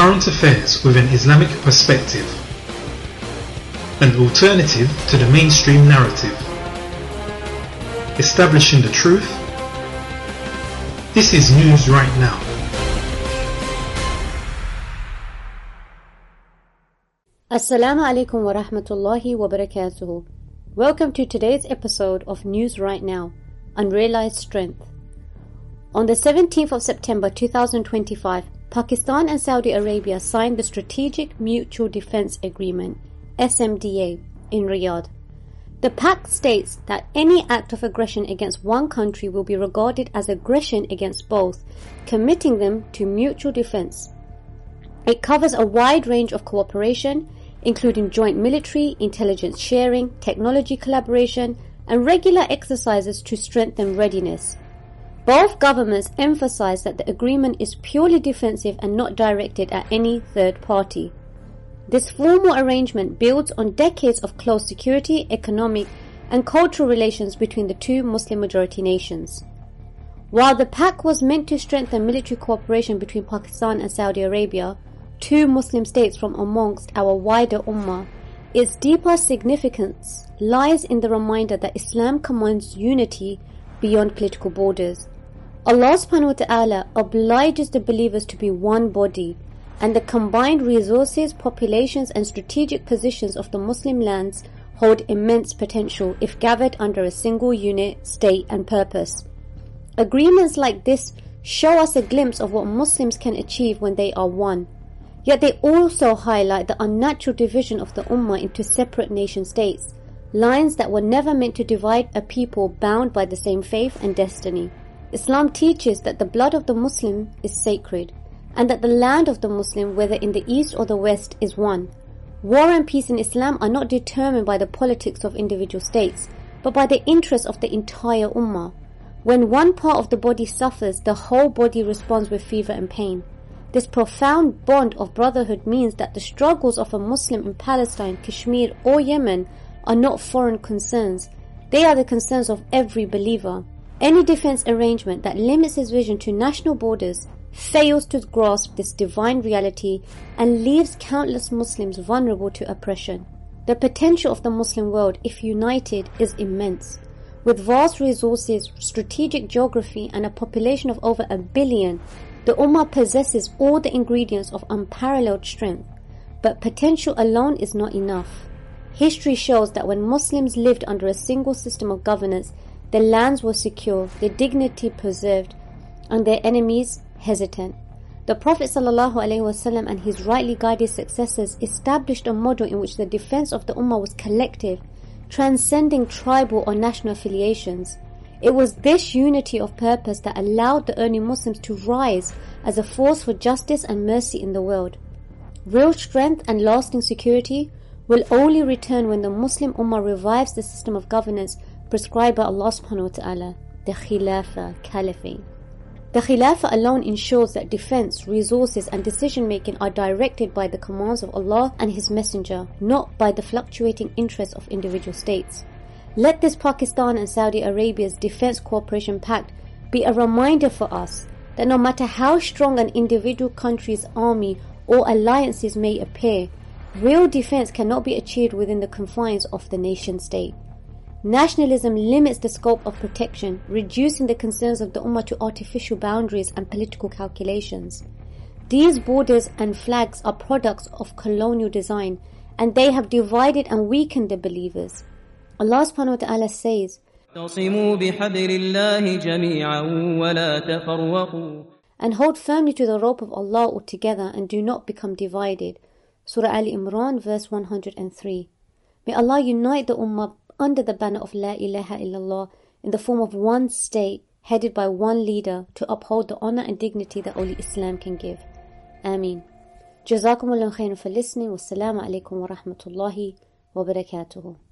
current affairs with an Islamic perspective, an alternative to the mainstream narrative, establishing the truth. This is News Right Now. Assalamu alaikum wa rahmatullahi wa barakatuhu. Welcome to today's episode of News Right Now, Unrealized Strength. On the 17th of September 2025, Pakistan and Saudi Arabia signed the Strategic Mutual Defense Agreement, SMDA, in Riyadh. The pact states that any act of aggression against one country will be regarded as aggression against both, committing them to mutual defense. It covers a wide range of cooperation, including joint military, intelligence sharing, technology collaboration, and regular exercises to strengthen readiness. Both governments emphasize that the agreement is purely defensive and not directed at any third party. This formal arrangement builds on decades of close security, economic, and cultural relations between the two Muslim-majority nations. While the pact was meant to strengthen military cooperation between Pakistan and Saudi Arabia, two Muslim states from amongst our wider ummah, its deeper significance lies in the reminder that Islam commands unity beyond political borders. Allah subhanahu wa ta'ala obliges the believers to be one body, and the combined resources, populations and strategic positions of the Muslim lands hold immense potential if gathered under a single unit, state and purpose. Agreements like this show us a glimpse of what Muslims can achieve when they are one. Yet they also highlight the unnatural division of the ummah into separate nation states, lines that were never meant to divide a people bound by the same faith and destiny. Islam teaches that the blood of the Muslim is sacred, and that the land of the Muslim, whether in the east or the west, is one. War and peace in Islam are not determined by the politics of individual states, but by the interests of the entire ummah. When one part of the body suffers, the whole body responds with fever and pain. This profound bond of brotherhood means that the struggles of a Muslim in Palestine, Kashmir or Yemen are not foreign concerns. They are the concerns of every believer. Any defense arrangement that limits its vision to national borders fails to grasp this divine reality and leaves countless Muslims vulnerable to oppression. The potential of the Muslim world, if united, is immense. With vast resources, strategic geography and a population of over 1 billion, the Ummah possesses all the ingredients of unparalleled strength. But potential alone is not enough. History shows that when Muslims lived under a single system of governance, their lands were secure, their dignity preserved, and their enemies hesitant. The Prophet ﷺ and his rightly guided successors established a model in which the defense of the Ummah was collective, transcending tribal or national affiliations. It was this unity of purpose that allowed the early Muslims to rise as a force for justice and mercy in the world. Real strength and lasting security will only return when the Muslim Ummah revives the system of governance prescribed by Allah subhanahu wa ta'ala, the Khilafah, Caliphate. The Khilafah alone ensures that defense, resources and decision making are directed by the commands of Allah and His Messenger, not by the fluctuating interests of individual states. Let this Pakistan and Saudi Arabia's Defense Cooperation Pact be a reminder for us that no matter how strong an individual country's army or alliances may appear, real defense cannot be achieved within the confines of the nation state. Nationalism limits the scope of protection, reducing the concerns of the Ummah to artificial boundaries and political calculations. These borders and flags are products of colonial design, and they have divided and weakened the believers. Allah subhanahu wa ta'ala says, and hold firmly to the rope of Allah altogether and do not become divided. Surah Al-Imran verse 103. May Allah unite the Ummah under the banner of La ilaha illallah in the form of one state headed by one leader to uphold the honor and dignity that only Islam can give. Ameen. Jazakumullahu khairan for listening. Wassalamu alaikum wa rahmatullahi wa barakatuhu.